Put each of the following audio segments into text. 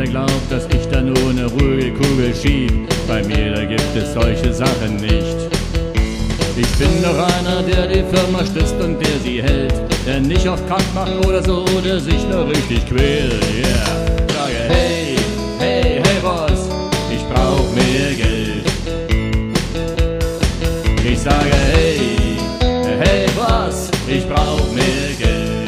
jeder glaubt, dass ich da nur eine ruhige Kugel schieb. Bei mir, da gibt es solche Sachen nicht. Ich bin doch einer, der die Firma stützt und der sie hält, der nicht auf Kack macht oder so, der sich nur richtig quält. Yeah. Sage hey, hey, hey Boss, ich brauch mehr Geld. Ich sage hey, hey Boss, ich brauch mehr Geld.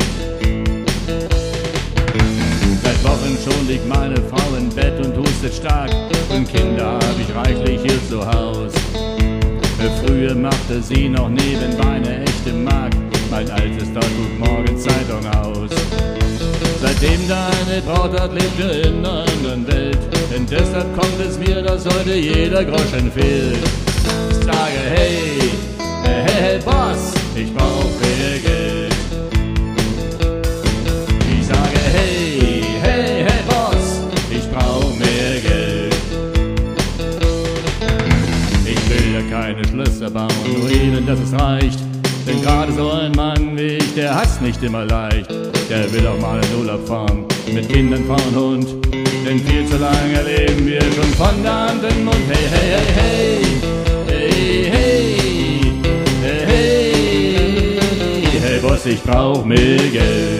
Seit Wochen schon liegt meine Frau im Bett und hustet stark, und Kinder hab ich reichlich hier zu Haus. Früher machte sie noch nebenbei eine echte Mark, mein altes dort Morgen Zeitung aus. Seitdem deine Braut hat, lebt er in einer anderen Welt, denn deshalb kommt es mir, dass heute jeder Groschen fehlt. Ich sage hey, hey, hey Boss, ich brauch mehr Geld. Ich sage hey, hey, hey Boss, ich brauch mehr Geld. Ich will ja keine Schlösser bauen, nur eben, dass es reicht. Denn gerade so ein Mann wie ich, der hat's nicht immer leicht. Der will auch mal in Urlaub fahren, mit Kindern, Frau und Hund. Denn viel zu lange leben wir schon von der Hand in den Mund. Hey, hey, hey, hey, hey, hey, hey, hey, hey Boss, ich brauch mehr Geld.